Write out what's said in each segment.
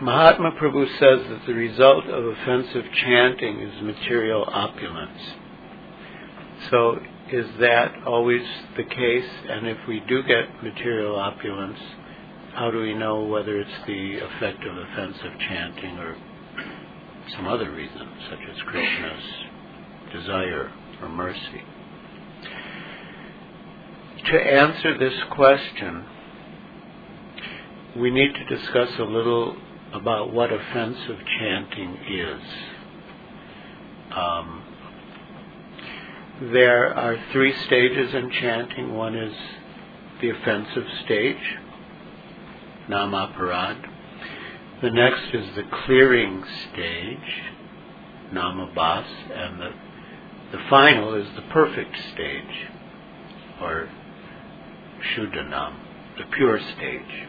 Mahatma Prabhu says that the result of offensive chanting is material opulence. So is that always the case? And if we do get material opulence, how do we know whether it's the effect of offensive chanting or some other reason, such as Krishna's desire or mercy? To answer this question, we need to discuss a little about what offensive chanting is. There are 3 stages in chanting. One is the offensive stage, Namaparad. The next is the clearing stage, Namabhas, and the final is the perfect stage, or Shuddhanam, the pure stage.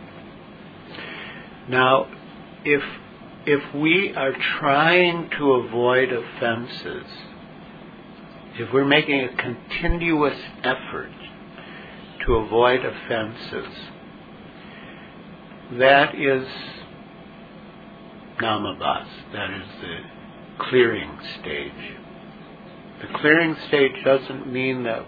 Now, if we are trying to avoid offenses, if we're making a continuous effort to avoid offenses, that is Namabhas, that is the clearing stage. The clearing stage doesn't mean that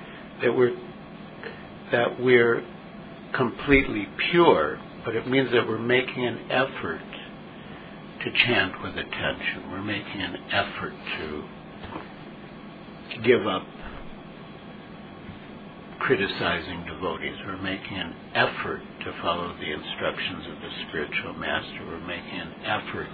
we're completely pure, but it means that we're making an effort to chant with attention. We're making an effort to give up criticizing devotees. We're making an effort to follow the instructions of the spiritual master. We're making an effort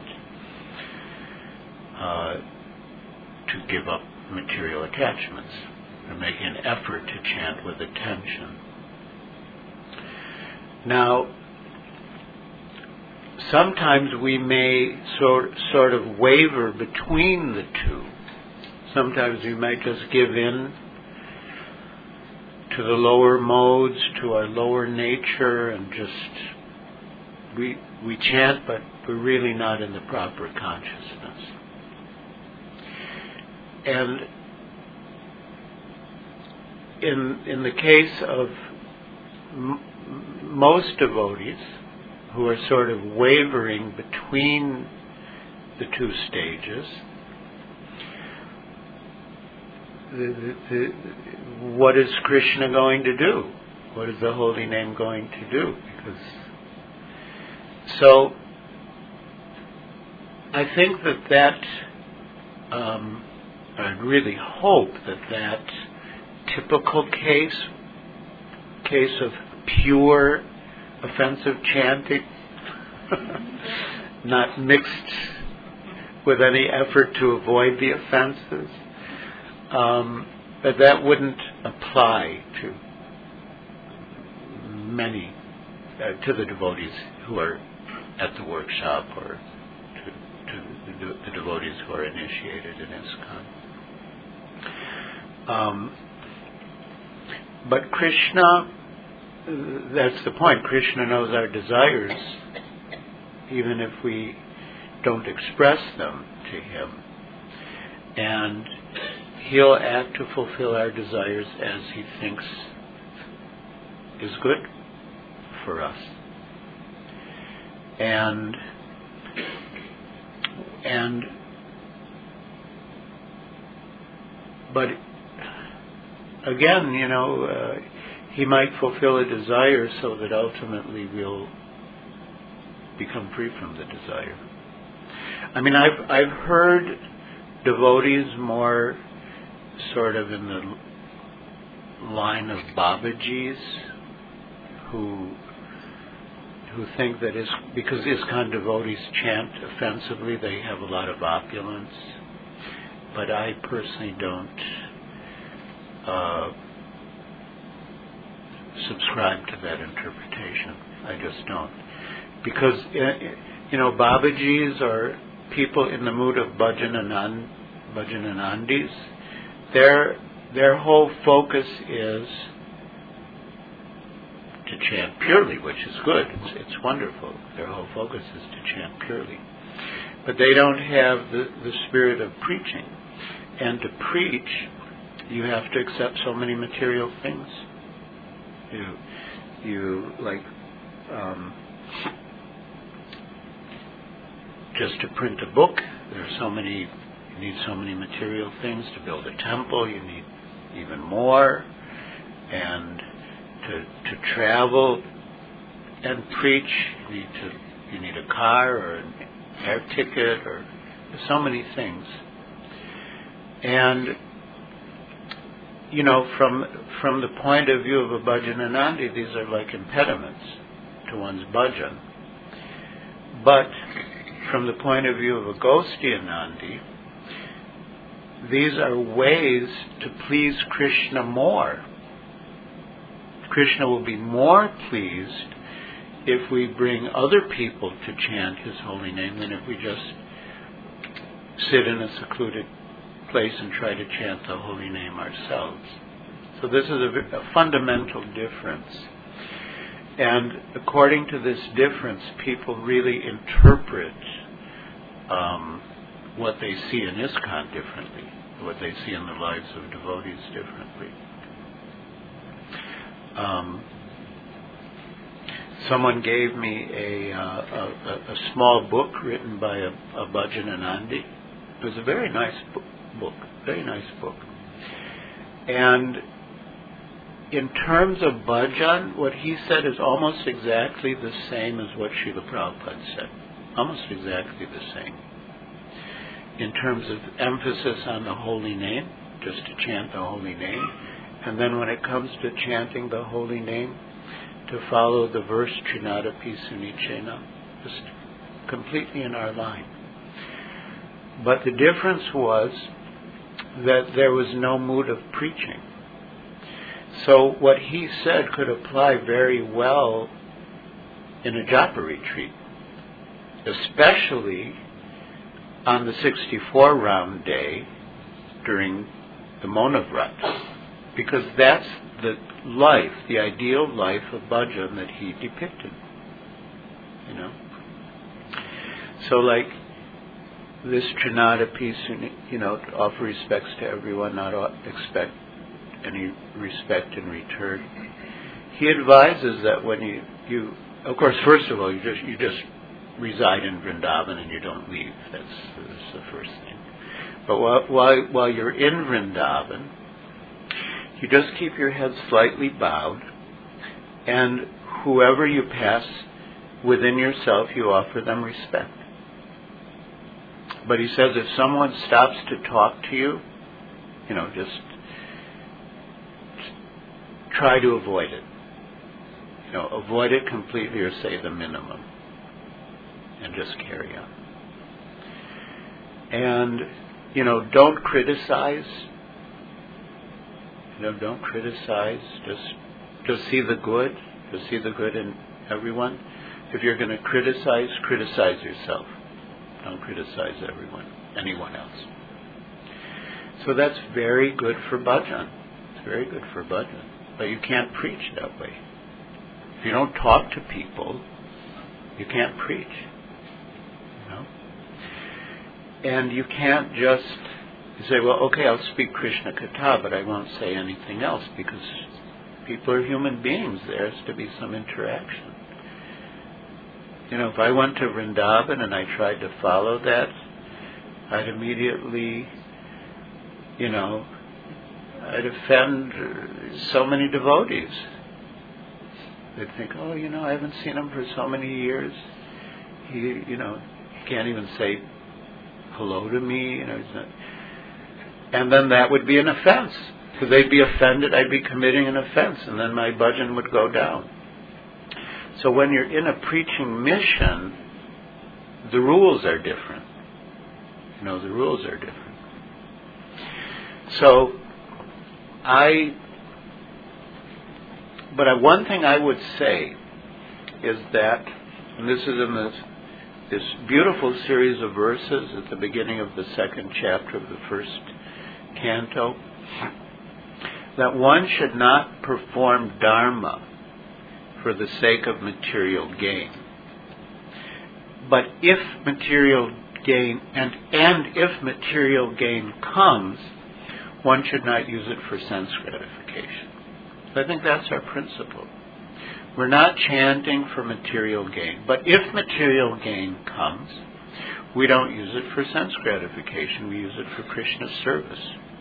to give up material attachments. We're making an effort to chant with attention. Now, sometimes we may sort of waver between the two. Sometimes we might just give in to the lower modes, to our lower nature, and just we chant, but we're really not in the proper consciousness. And in the case of most devotees who are sort of wavering between the 2 stages, what is Krishna going to do? What is the holy name going to do? So I think that I really hope that typical case of pure offensive chanting, not mixed with any effort to avoid the offenses, that wouldn't apply to many, to the devotees who are at the workshop, or to the devotees who are initiated in ISKCON. But Krishna, that's the point. Krishna knows our desires, even if we don't express them to him. And he'll act to fulfill our desires as he thinks is good for us. But again, he might fulfill a desire so that ultimately we'll become free from the desire. I mean, I've heard devotees more sort of in the line of Babajis who think that because ISKCON devotees chant offensively, they have a lot of opulence. But I personally don't subscribe to that interpretation. I just don't. Because, Babajis are people in the mood of Bhajananandis. Their whole focus is to chant purely, which is good. It's wonderful. Their whole focus is to chant purely. But they don't have the spirit of preaching. And to preach, you have to accept so many material things. You just to print a book, you need so many material things. To build a temple, you need even more. And to travel and preach, you need a car or an air ticket, or so many things. And from the point of view of a Bhajananandi, these are like impediments to one's bhajan. But from the point of view of a Ghostiyanandi, these are ways to please Krishna more. Krishna will be more pleased if we bring other people to chant His holy name than if we just sit in a secluded place and try to chant the holy name ourselves. So this is a fundamental difference. And according to this difference, people really interpret what they see in ISKCON differently, what they see in the lives of devotees differently. Someone gave me a small book written by a Bhajananandi. It was a very nice book, very nice book. And in terms of bhajan, what he said is almost exactly the same as what Srila Prabhupada said. Almost exactly the same. In terms of emphasis on the holy name, just to chant the holy name. And then when it comes to chanting the holy name, to follow the verse Trinadapi Sunichena, just completely in our line. But the difference was that there was no mood of preaching. So what he said could apply very well in a japa retreat, especially on the 64 round day during the Monavrata, because that's the life, the ideal life of bhajan that he depicted. So like this Trinadapi, to offer respects to everyone, not expect any respect in return. He advises that when you of course, first of all, you just reside in Vrindavan and you don't leave. That's the first thing. But while you're in Vrindavan, you just keep your head slightly bowed, and whoever you pass within yourself, you offer them respect. But he says if someone stops to talk to you, just try to avoid it. Avoid it completely, or say the minimum, and just carry on. And, don't criticize. Don't criticize. Just see the good. Just see the good in everyone. If you're going to criticize yourself. Don't criticize anyone else. So that's very good for bhajan. It's very good for bhajan. But you can't preach that way. If you don't talk to people, you can't preach. And you can't just say, well, okay, I'll speak Krishna Katha, but I won't say anything else, because people are human beings. There has to be some interaction. If I went to Vrindavan and I tried to follow that, I'd immediately, I'd offend so many devotees. They'd think, oh, I haven't seen him for so many years. He can't even say hello to me. And then that would be an offense, because they'd be offended. I'd be committing an offense, and then my bhajan would go down. So when you're in a preaching mission, the rules are different. The rules are different. So one thing I would say is that, and this is in this beautiful series of verses at the beginning of the second chapter of the first canto, that one should not perform dharma for the sake of material gain. But if material gain, and if material gain comes, one should not use it for sense gratification. So I think that's our principle. We're not chanting for material gain. But if material gain comes, We don't use it for sense gratification. We use it for Krishna's service.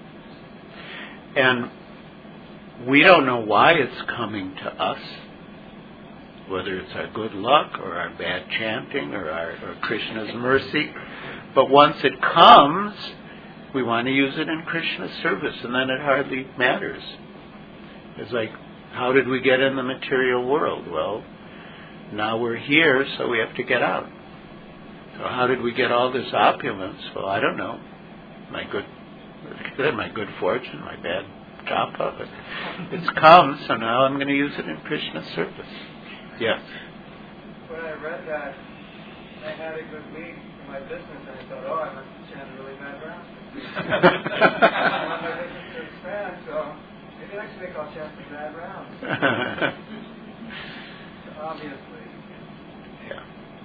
And we don't know why it's coming to us, whether it's our good luck or our bad chanting or Krishna's mercy. But once it comes, we want to use it in Krishna's service, and then it hardly matters. It's like, how did we get in the material world? Well, now we're here, so we have to get out. So how did we get all this opulence? Well, I don't know. My good fortune, my bad japa. It's come, so now I'm going to use it in Krishna's service. Yes. When I read that, I had a good week in my business, and I thought, I must have chanted really bad rounds. I want my business to expand, so maybe next week I'll chant some bad rounds. Obviously. Yeah.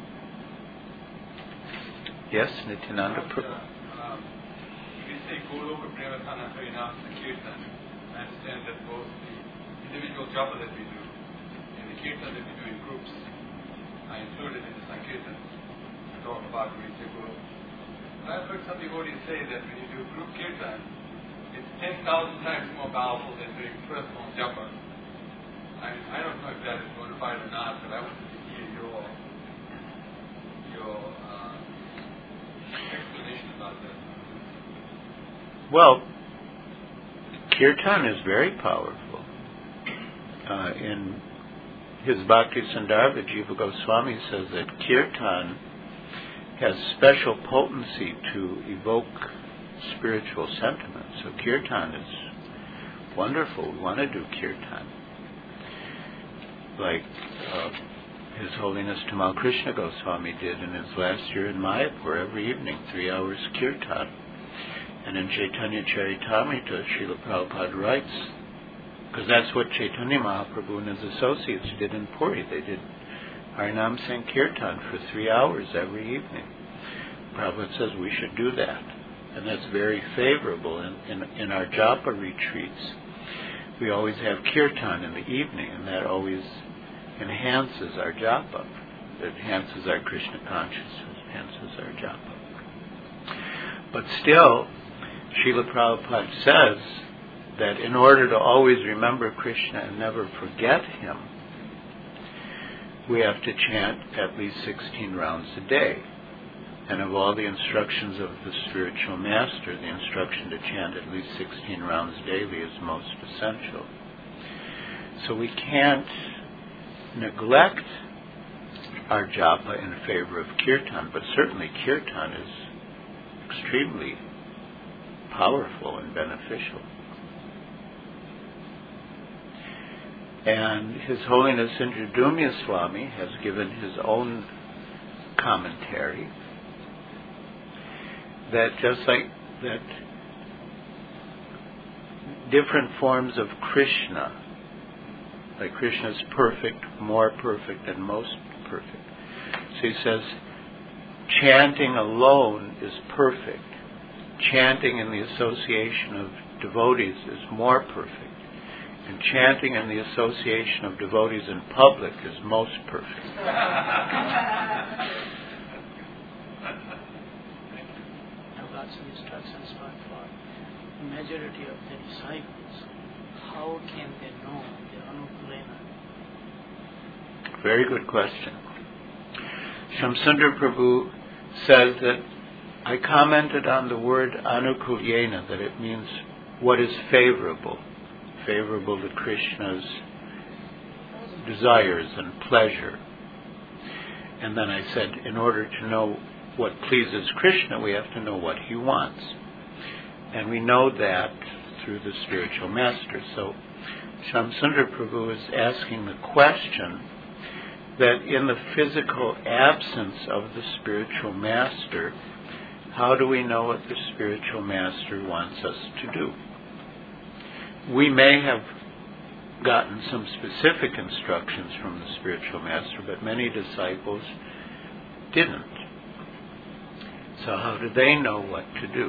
Yes, Nityananda Prabhu. We say Goloka Prematana Harinam Sankirtan. I understand that both the individual japa that we do and the kirtan that we do in groups are included in the Sankirtan. We talk about when we say Goloka. I've heard some devotees say that when you do group kirtan, it's 10,000 times more powerful than doing personal japa. I don't know if that is bona fide or not, but I wanted to hear your explanation about that. Well, kirtan is very powerful. In his Bhakti Sandarbha, Jiva Goswami says that kirtan has special potency to evoke spiritual sentiments. So kirtan is wonderful. We want to do kirtan. Like His Holiness Tamal Krishna Goswami did in his last year in Mayapur, every evening, 3 hours kirtan. And in Chaitanya Charitamrita, Srila Prabhupada writes, because that's what Chaitanya Mahaprabhu and his associates did in Puri. They did Harinam Sankirtan for 3 hours every evening. Prabhupada says we should do that. And that's very favorable. In our japa retreats, we always have kirtan in the evening, and that always enhances our japa. It enhances our Krishna consciousness, enhances our japa. But still, Srila Prabhupada says that in order to always remember Krishna and never forget Him, we have to chant at least 16 rounds a day. And of all the instructions of the spiritual master, the instruction to chant at least 16 rounds daily is most essential. So we can't neglect our japa in favor of kirtan, but certainly kirtan is extremely powerful and beneficial. And His Holiness Indradumya Swami has given his own commentary that just like that different forms of Krishna, like Krishna is perfect, more perfect, and most perfect. So he says, chanting alone is perfect. Chanting in the association of devotees is more perfect. And chanting in the association of devotees in public is most perfect. Got some instructions for the majority of the disciples. How can they know the Anukulena? Very good question. Shamsundar Prabhu says that I commented on the word Anukulyena, that it means what is favorable to Krishna's desires and pleasure. And then I said, in order to know what pleases Krishna, we have to know what He wants. And we know that through the spiritual master. So Shamsundar Prabhu is asking the question that in the physical absence of the spiritual master, how do we know what the spiritual master wants us to do? We may have gotten some specific instructions from the spiritual master, but many disciples didn't. So how do they know what to do?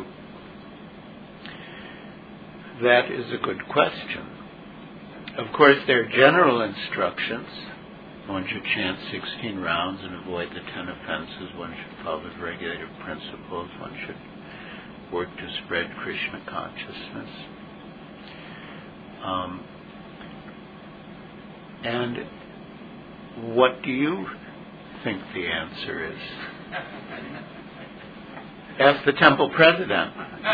That is a good question. Of course, there are general instructions, One should chant 16 rounds and avoid the 10 offenses. One should follow the regulative principles. One should work to spread Krishna consciousness. And what do you think the answer is? Ask the temple president.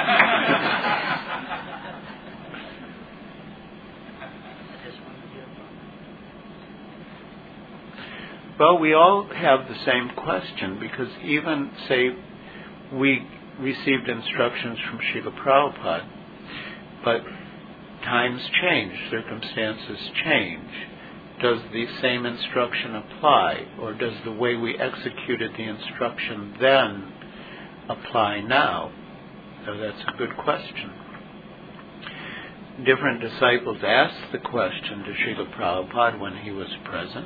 Well, we all have the same question, because even, say, we received instructions from Srila Prabhupada, but times change, circumstances change. Does the same instruction apply, or does the way we executed the instruction then apply now? So that's a good question. Different disciples asked the question to Srila Prabhupada when he was present.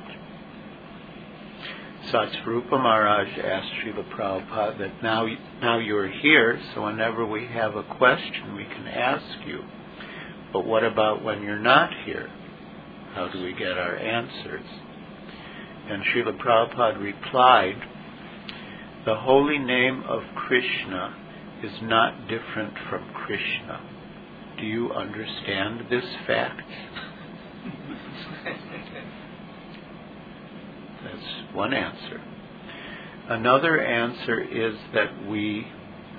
Satsvarupa Maharaj asked Srila Prabhupada that now you're here, so whenever we have a question we can ask you. But what about when you're not here? How do we get our answers? And Srila Prabhupada replied, the holy name of Krishna is not different from Krishna. Do you understand this fact? That's one answer. Another answer is that we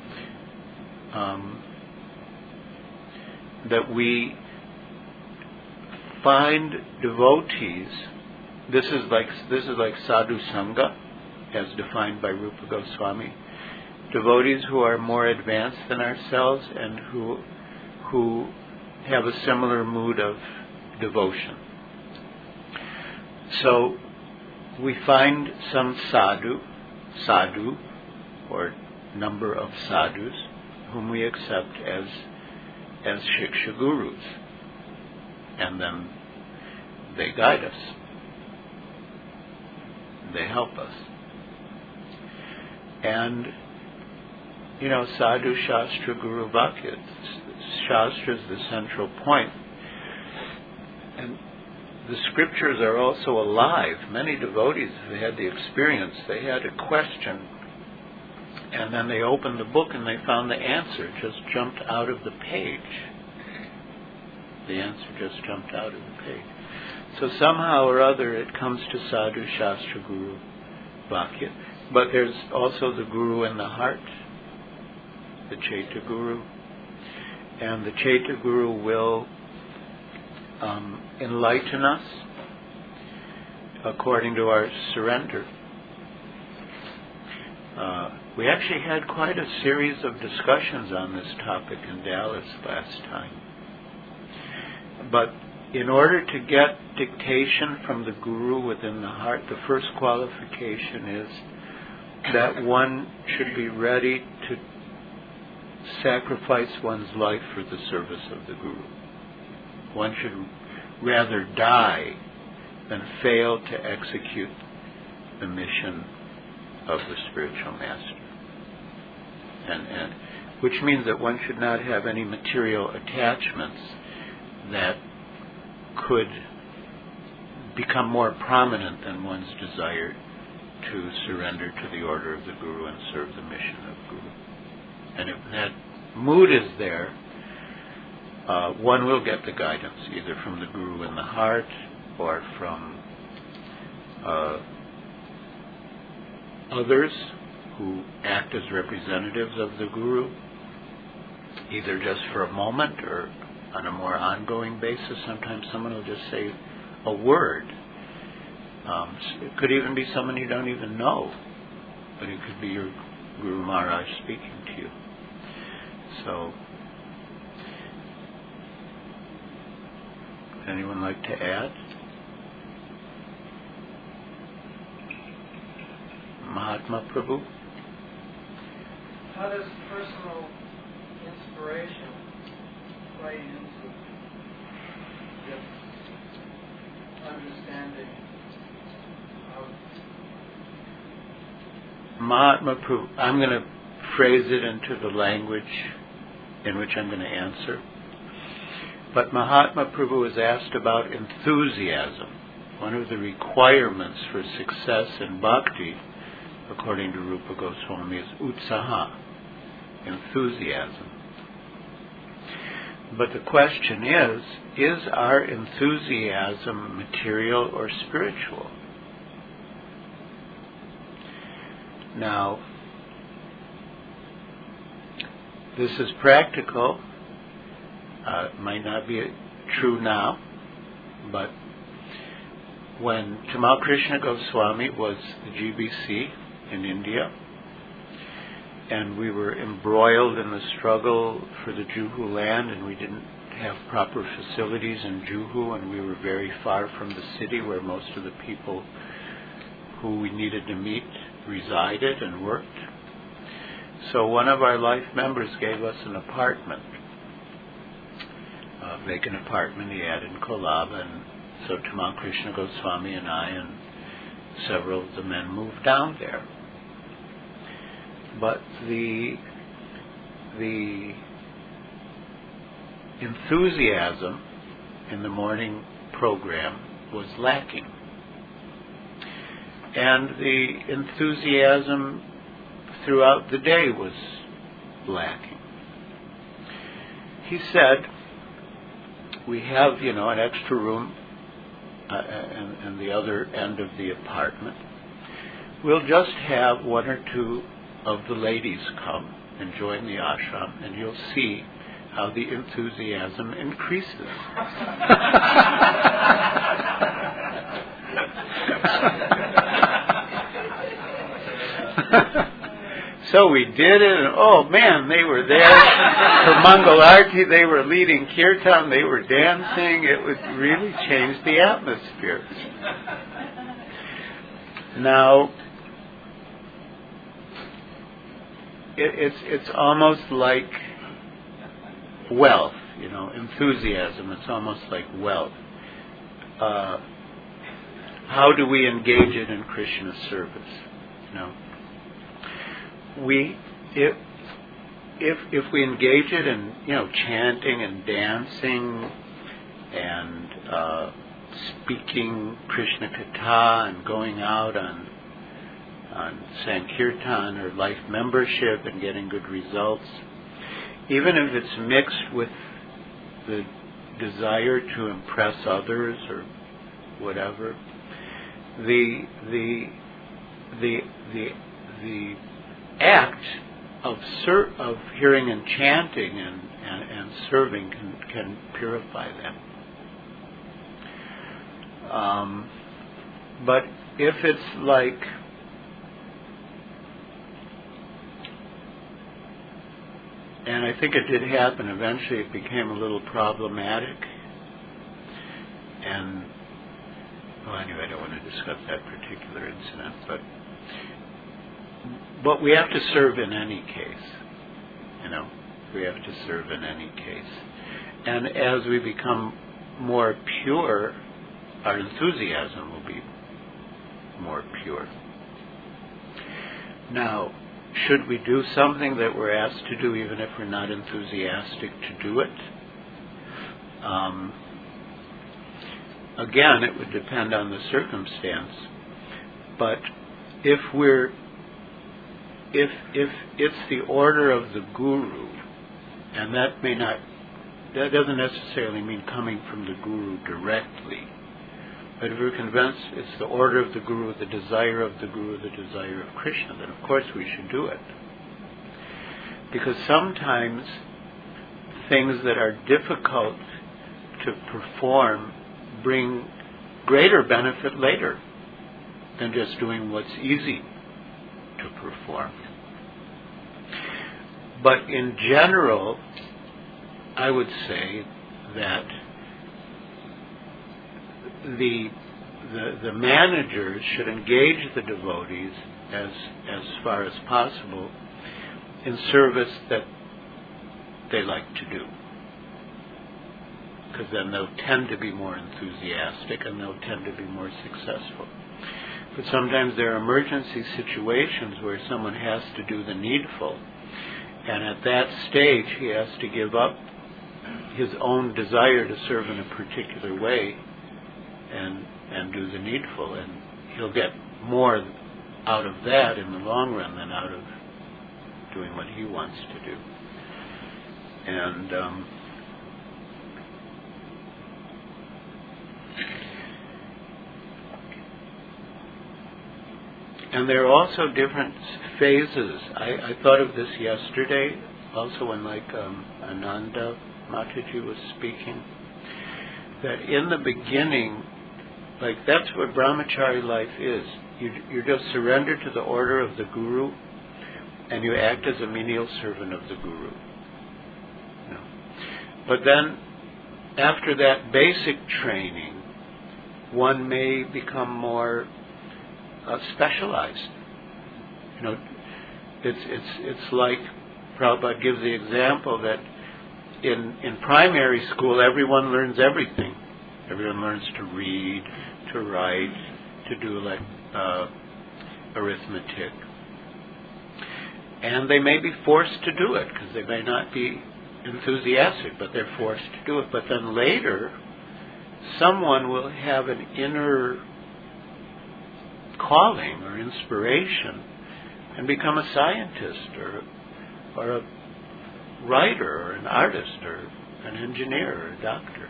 find devotees. This is like sadhu sangha, as defined by Rupa Goswami. Devotees who are more advanced than ourselves and who have a similar mood of devotion. So we find some sadhu, or number of sadhus, whom we accept as shiksha gurus. And then they guide us. They help us. And, sadhu, shastra, guru, vakya. Shastra is the central point. And the scriptures are also alive. Many devotees have had the experience. They had a question, and then they opened the book and they found the answer. It just jumped out of the page. The answer just jumped out of the page. So somehow or other it comes to sadhu, shastra, guru, vakya. But there's also the guru in the heart, the Chaita Guru. And the Chaita Guru will enlighten us according to our surrender. We actually had quite a series of discussions on this topic in Dallas last time. But in order to get dictation from the Guru within the heart, the first qualification is that one should be ready to sacrifice one's life for the service of the Guru. One should rather die than fail to execute the mission of the spiritual master. And which means that one should not have any material attachments that could become more prominent than one's desire to surrender to the order of the Guru and serve the mission of Guru. And if that mood is there, one will get the guidance, either from the Guru in the heart or from others who act as representatives of the Guru, either just for a moment or on a more ongoing basis. Sometimes someone will just say a word. It could even be someone you don't even know, but it could be your Guru Maharaj speaking to you. So, would anyone like to add? Mahatma Prabhu? How does personal inspiration play into this understanding of Mahatma Prabhu, I'm going to phrase it into the language in which I'm going to answer. But Mahatma Prabhu was asked about enthusiasm. one of the requirements for success in bhakti, according to Rupa Goswami, is utsaha, enthusiasm. But the question is our enthusiasm material or spiritual? Now, this is practical. It might not be true now, but when Tamal Krishna Goswami was the GBC in India, and we were embroiled in the struggle for the Juhu land, and we didn't have proper facilities in Juhu, and we were very far from the city where most of the people who we needed to meet resided and worked. So one of our life members gave us an apartment, a vacant apartment he had in Kolaba, and so Tamal Krishna Goswami and I and several of the men moved down there. But the enthusiasm in the morning program was lacking. And the enthusiasm throughout the day was lacking. He said, we have, an extra room and the other end of the apartment. We'll just have one or two of the ladies come and join the ashram, and you'll see how the enthusiasm increases. So we did it, and oh man, they were there for Mangal Arti, they were leading kirtan, they were dancing, it would really change the atmosphere. Now, it's almost like wealth, enthusiasm, it's almost like wealth. How do we engage it in Krishna's service? If we engage it in chanting and dancing and speaking Krishna Katha and going out on Sankirtan or life membership and getting good results, even if it's mixed with the desire to impress others or whatever, the act of hearing and chanting and serving can purify them. But if it's like and I think it did happen, eventually it became a little problematic. And, anyway, I don't want to discuss that particular incident, but we have to serve in any case. We have to serve in any case. And as we become more pure, our enthusiasm will be more pure. Now, should we do something that we're asked to do even if we're not enthusiastic to do it? Again, it would depend on the circumstance. But if it's the order of the guru, and that doesn't necessarily mean coming from the guru directly, but if we're convinced it's the order of the guru, the desire of the guru, the desire of Krishna, then of course we should do it. Because sometimes things that are difficult to perform bring greater benefit later than just doing what's easy to perform. But in general, I would say that the managers should engage the devotees as far as possible in service that they like to do, because then they'll tend to be more enthusiastic and they'll tend to be more successful. But sometimes there are emergency situations where someone has to do the needful, and at that stage he has to give up his own desire to serve in a particular way and and do the needful, and he'll get more out of that in the long run than out of doing what he wants to do. And there are also different phases. I thought of this yesterday, also when Ananda Mataji was speaking, that in the beginning, that's what brahmachari life is. You just surrender to the order of the guru, and you act as a menial servant of the guru. But then, after that basic training, one may become more specialized. It's like Prabhupada gives the example that in primary school everyone learns everything. Everyone learns to read, to write, to do arithmetic, and they may be forced to do it because they may not be enthusiastic, but they're forced to do it. But then later, someone will have an inner calling or inspiration and become a scientist or a writer or an artist or an engineer or a doctor.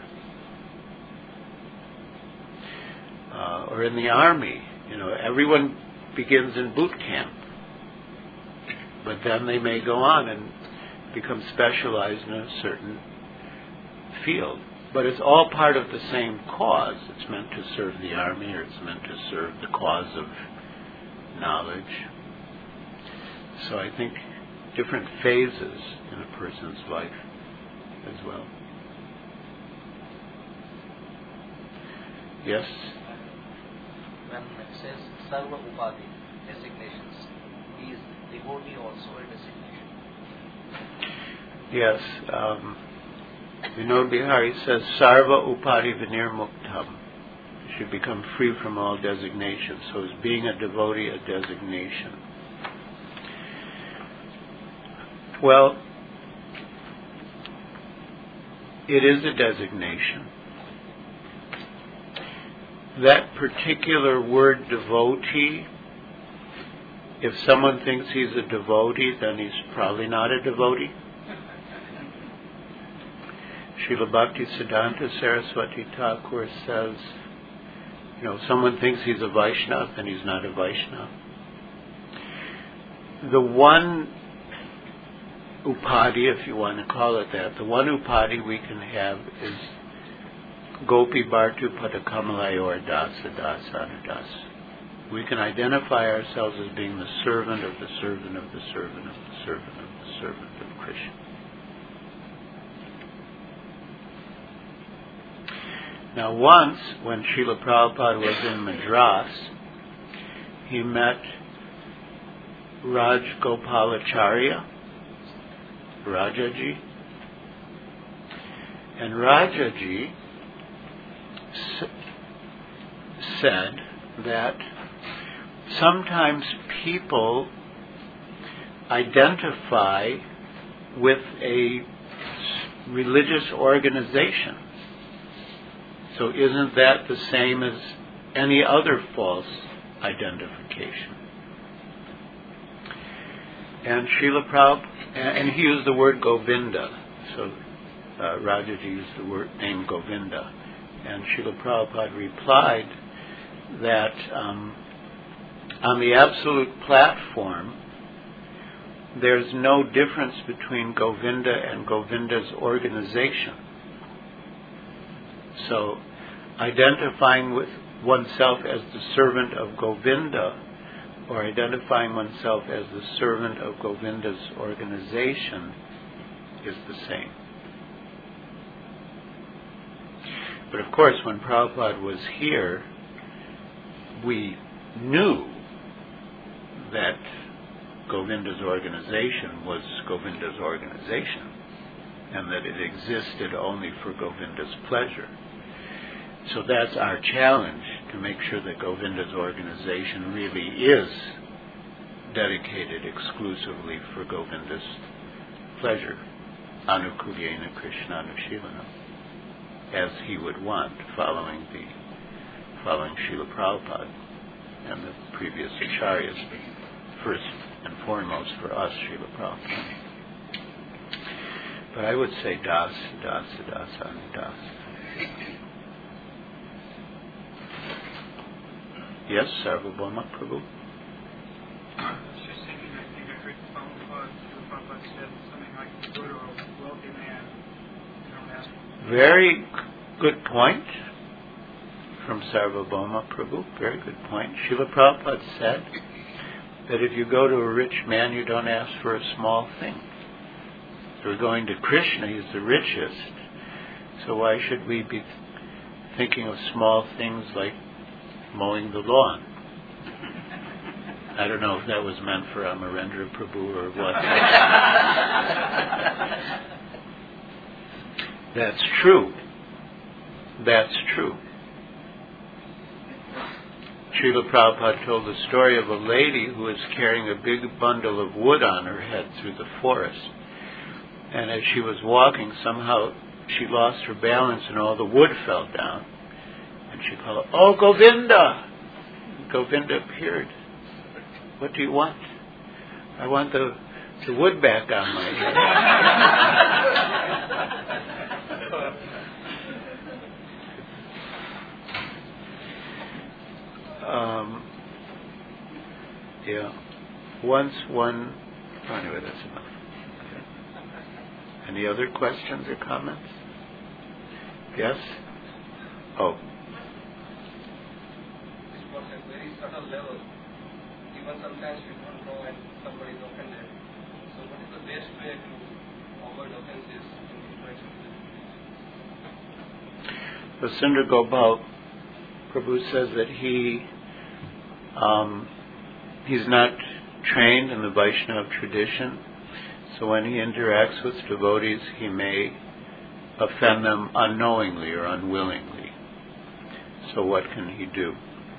Or in the army, everyone begins in boot camp, but then they may go on and become specialized in a certain field. But it's all part of the same cause. It's meant to serve the army, or it's meant to serve the cause of knowledge. So I think different phases in a person's life as well. Yes? When it says Sarva Upadhi, designations, is devotee also a designation? Yes. Vinod Bihari says Sarva Upadhi Vinirmuktam. You should become free from all designations. So is being a devotee a designation? Well, it is a designation. That particular word devotee, if someone thinks he's a devotee, then he's probably not a devotee. Srila Bhaktisiddhanta Saraswati Thakur says, if someone thinks he's a Vaishnava, then he's not a Vaishnava. The one upadhi, if you want to call it that, the one upadhi we can have is Gopi Bhartu Padakamalaya Dasa Dasanadasa. We can identify ourselves as being the servant of the servant of the servant of the servant of the servant of Krishna. Now once, when Srila Prabhupada was in Madras, he met Raj Gopalacharya, Rajaji, and Rajaji said that sometimes people identify with a religious organization. So isn't that the same as any other false identification? And Srila Prabhupada, and he used the word Govinda. So Rajaji used the name Govinda. And Srila Prabhupada replied that on the absolute platform, there's no difference between Govinda and Govinda's organization. So, identifying with oneself as the servant of Govinda, or identifying oneself as the servant of Govinda's organization, is the same. But of course, when Prabhupada was here, we knew that Govinda's organization was Govinda's organization, and that it existed only for Govinda's pleasure. So that's our challenge, to make sure that Govinda's organization really is dedicated exclusively for Govinda's pleasure, Anukulyena Krishnanushilana, as he would want, following the following Srila Prabhupada and the previous acharyas, but first and foremost for us, Srila Prabhupada. But I would say das, das, das, and das. Yes, Sarvabhauma Prabhu? I was just thinking, I think I heard Prabhupada said something like, go to a wealthy man, you don't ask. Very good point from Sarvabhauma Prabhu. Very good point. Srila Prabhupada said that if you go to a rich man, you don't ask for a small thing. If we're going to Krishna, he's the richest. So why should we be thinking of small things like mowing the lawn? I don't know if that was meant for Amarendra Prabhu or what. That's true. That's true. Srila Prabhupada told the story of a lady who was carrying a big bundle of wood on her head through the forest. And as she was walking, somehow she lost her balance and all the wood fell down. And she called, "Oh, Govinda!" Govinda appeared. "What do you want?" "I want the wood back on my head." Yeah. Once one... Anyway, that's enough. Okay. Any other questions or comments? Yes? Oh. This was at very subtle level. Even sometimes we don't know when somebody is offended. So what is the best way to avoid offenses in interaction with the Vasundara Gopal Prabhu says that he's not trained in the Vaishnava tradition, so when he interacts with devotees, he may offend them unknowingly or unwillingly. So what can he do?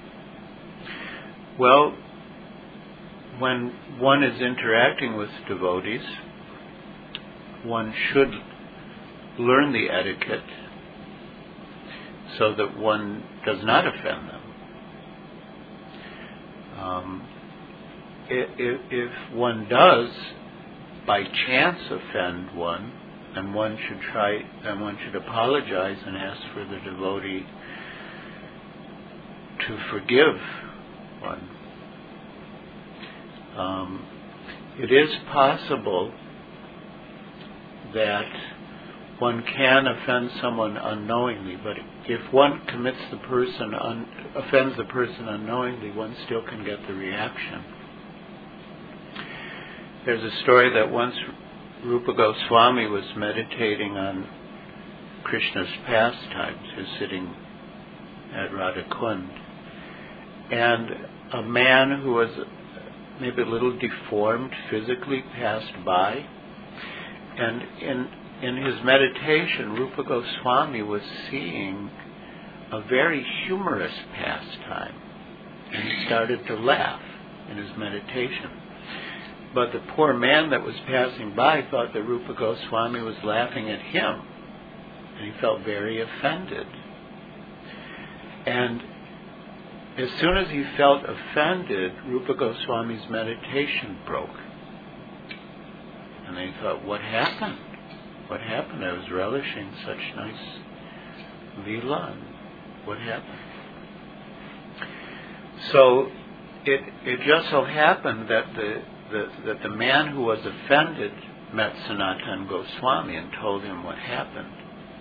Well, when one is interacting with devotees, one should learn the etiquette so that one does not offend them. If one does, by chance, offend one, then one should apologize and ask for the devotee to forgive one. It is possible that one can offend someone unknowingly, but if one offends the person unknowingly, one still can get the reaction. There's a story that once Rupa Goswami was meditating on Krishna's pastimes. He was sitting at Radha Kund, and a man who was maybe a little deformed physically passed by, and in his meditation, Rupa Goswami was seeing a very humorous pastime, and he started to laugh in his meditation. But the poor man that was passing by thought that Rupa Goswami was laughing at him, and he felt very offended. And as soon as he felt offended, Rupa Goswami's meditation broke. And they thought, what happened? What happened? I was relishing such nice Leela. What happened? So it just so happened that the man who was offended met Sanatana Goswami and told him what happened.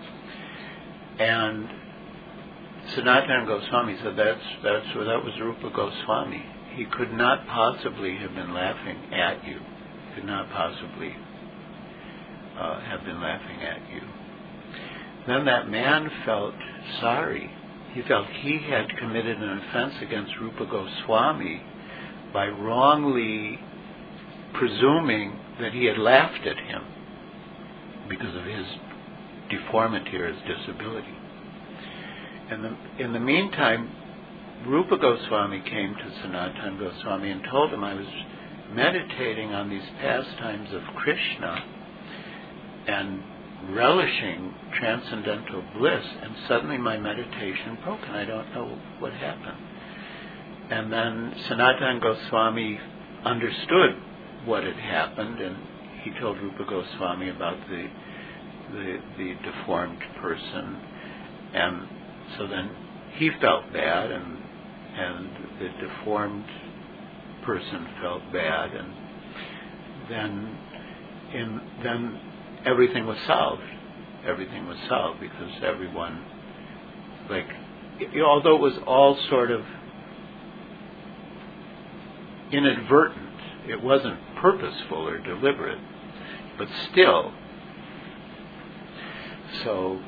And Sanatana Goswami said that was Rupa Goswami. He could not possibly have been laughing at you. Could not possibly have been laughing at you. Then that man felt sorry. He felt he had committed an offense against Rupa Goswami by wrongly presuming that he had laughed at him because of his deformity or his disability. And in the meantime, Rupa Goswami came to Sanatana Goswami and told him, I was meditating on these pastimes of Krishna, and relishing transcendental bliss, and suddenly my meditation broke, and I don't know what happened. And then Sanatana Goswami understood what had happened, and he told Rupa Goswami about the deformed person, and so then he felt bad, and the deformed person felt bad, and then everything was solved. Everything was solved because everyone, although it was all sort of inadvertent, it wasn't purposeful or deliberate, but still. So,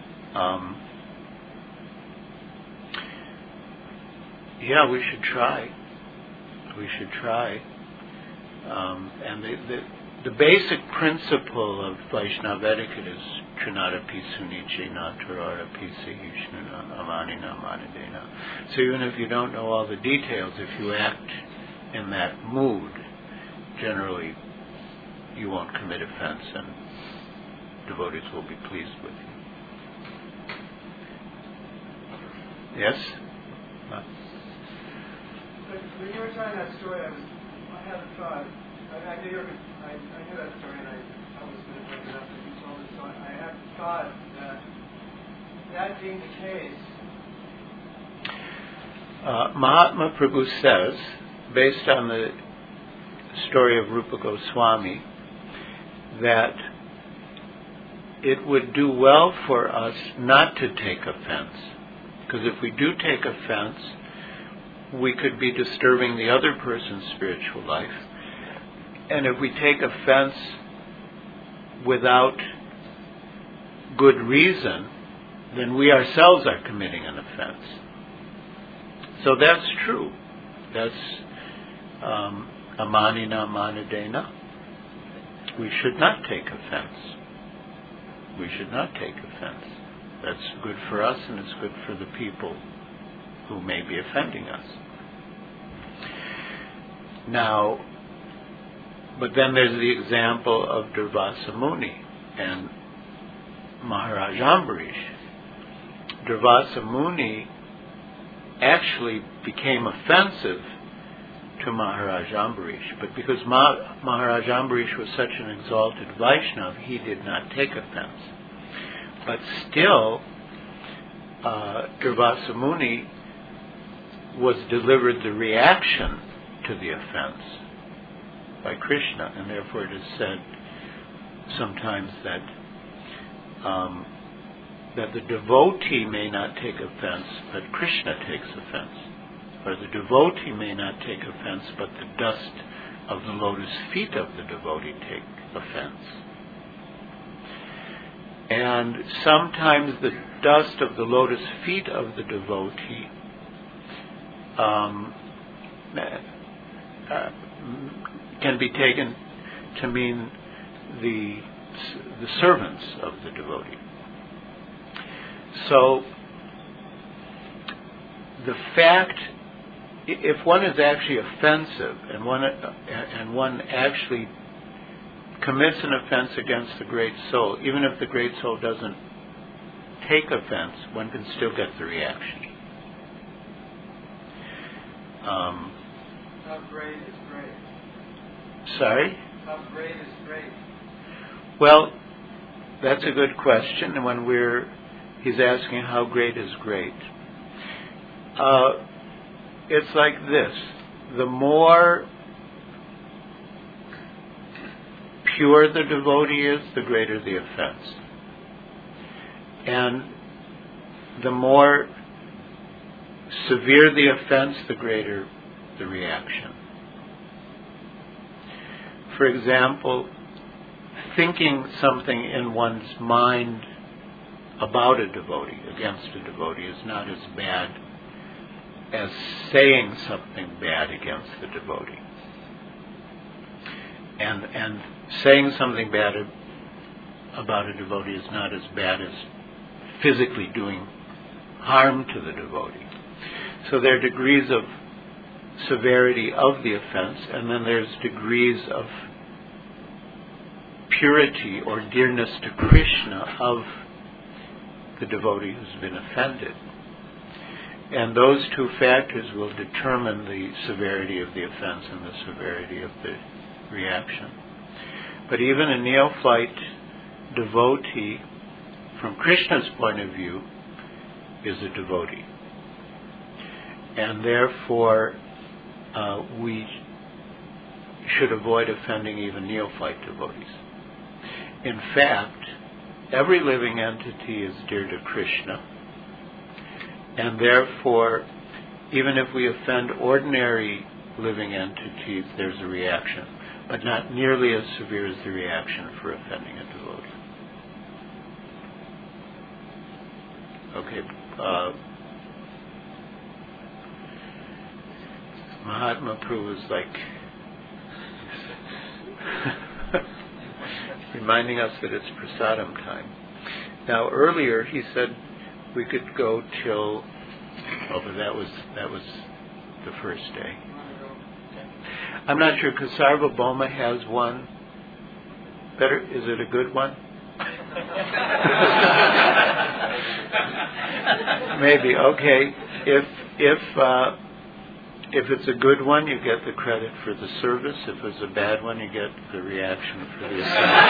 yeah, we should try. We should try. And the basic principle of Vaishnava etiquette is Trinata Pisunichi Natarara Pisahishna Amanina Manadena. So even if you don't know all the details, if you act in that mood, generally you won't commit offense and devotees will be pleased with you. Yes? When you were telling that story, I had a thought. I knew that story, and I was going to bring it up as you told it. So I had thought that being the case. Mahatma Prabhu says, based on the story of Rupa Goswami, that it would do well for us not to take offense. Because if we do take offense, we could be disturbing the other person's spiritual life. And if we take offense without good reason, then we ourselves are committing an offense. So that's true. That's amanina manadena. We should not take offense. We should not take offense. That's good for us, and it's good for the people who may be offending us. Now, but then there's the example of Durvasa Muni and Maharaj Ambarish. Durvasa Muni actually became offensive to Maharaj Ambarish, but because Maharaj Ambarish was such an exalted Vaishnava, he did not take offense. But still, Durvasa Muni was delivered the reaction to the offense by Krishna, and therefore it is said sometimes that the devotee may not take offense, but Krishna takes offense. Or the devotee may not take offense, but the dust of the lotus feet of the devotee take offense. And sometimes the dust of the lotus feet of the devotee can be taken to mean the servants of the devotee. So the fact, if one is actually offensive and one actually commits an offense against the great soul, even if the great soul doesn't take offense, one can still get the reaction. How great is great? Sorry? How great is great? Well, that's a good question. And he's asking how great is great. It's like this. The more pure the devotee is, the greater the offense. And the more severe the offense, the greater the reaction. For example, thinking something in one's mind about a devotee, against a devotee, is not as bad as saying something bad against the devotee. And saying something bad about a devotee is not as bad as physically doing harm to the devotee. So there are degrees of severity of the offense, and then there's degrees of purity or dearness to Krishna of the devotee who's been offended. And those two factors will determine the severity of the offense and the severity of the reaction. But even a neophyte devotee, from Krishna's point of view, is a devotee. And therefore, we should avoid offending even neophyte devotees. In fact, every living entity is dear to Krishna, and therefore, even if we offend ordinary living entities, there's a reaction, but not nearly as severe as the reaction for offending a devotee. Okay. Mahatma Prabhu is like reminding us that it's prasadam time. Now earlier he said we could go till, but that was the first day. I'm not sure because Sarvabhauma has one. Better, is it a good one? Maybe. Okay. If it's a good one, you get the credit for the service. If it's a bad one, you get the reaction for the offense.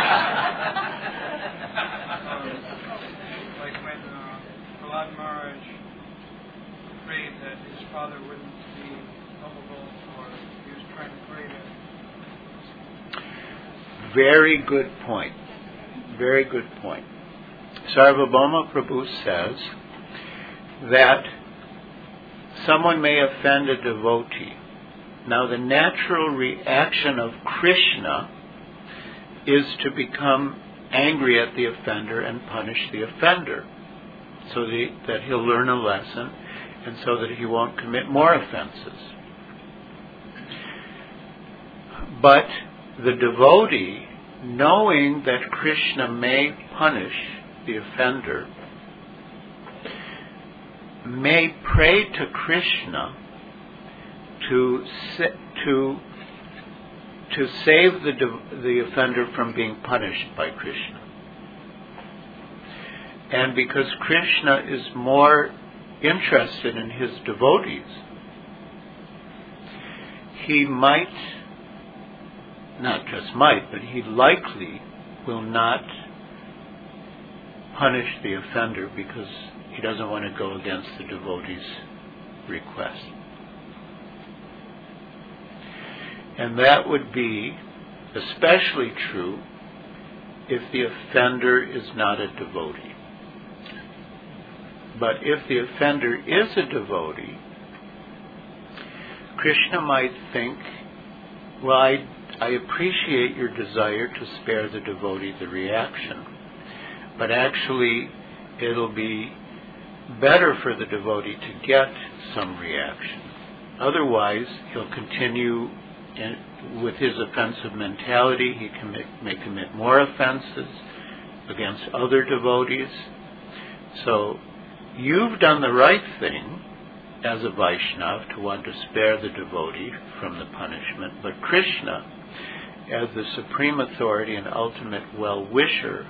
Like when Prahlad Maharaj prayed that his father wouldn't be lovable, or he was trying to pray that. Very good point. Very good point. Sarvabhauma Prabhu says that someone may offend a devotee. Now the natural reaction of Krishna is to become angry at the offender and punish the offender so that he'll learn a lesson and so that he won't commit more offenses. But the devotee, knowing that Krishna may punish the offender, may pray to Krishna to save the offender from being punished by Krishna. And because Krishna is more interested in his devotees, he might, not just might, but he likely will not punish the offender because he doesn't want to go against the devotee's request. And that would be especially true if the offender is not a devotee. But if the offender is a devotee, Krishna might think, well, I appreciate your desire to spare the devotee the reaction, but actually it'll be better for the devotee to get some reaction. Otherwise, he'll continue with his offensive mentality. He may commit more offenses against other devotees. So you've done the right thing as a Vaishnava to want to spare the devotee from the punishment, but Krishna, as the supreme authority and ultimate well-wisher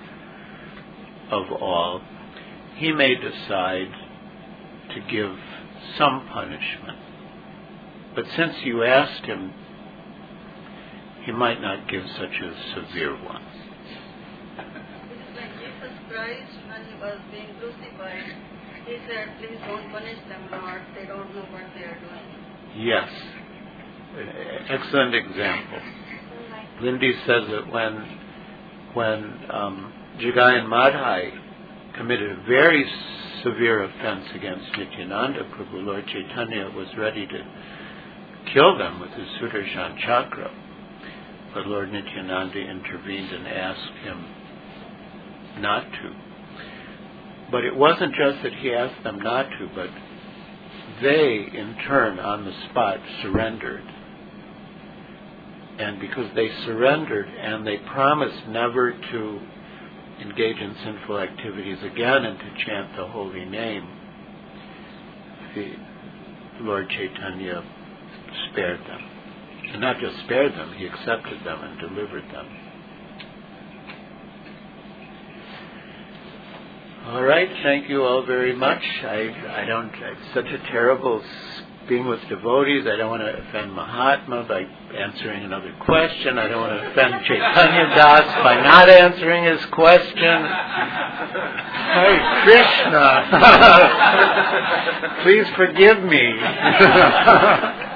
of all, he may decide to give some punishment. But since you asked him, he might not give such a severe one. It is like Jesus Christ, when he was being crucified, he said, please don't punish them, Lord. They don't know what they are doing. Yes. Excellent example. Lindy says that when Jagai and Madhai committed a very severe offense against Nityananda Prabhu, Lord Chaitanya was ready to kill them with his Sudarshan Chakra. But Lord Nityananda intervened and asked him not to. But it wasn't just that he asked them not to, but they, in turn, on the spot, surrendered. And because they surrendered and they promised never to engage in sinful activities again and to chant the holy name, the Lord Chaitanya spared them. And not just spared them, he accepted them and delivered them. All right, thank you all very much. It's such a terrible being with devotees. I don't want to offend Mahatma by answering another question. I don't want to offend Chaitanya Das by not answering his question. Hare Krishna. Please forgive me.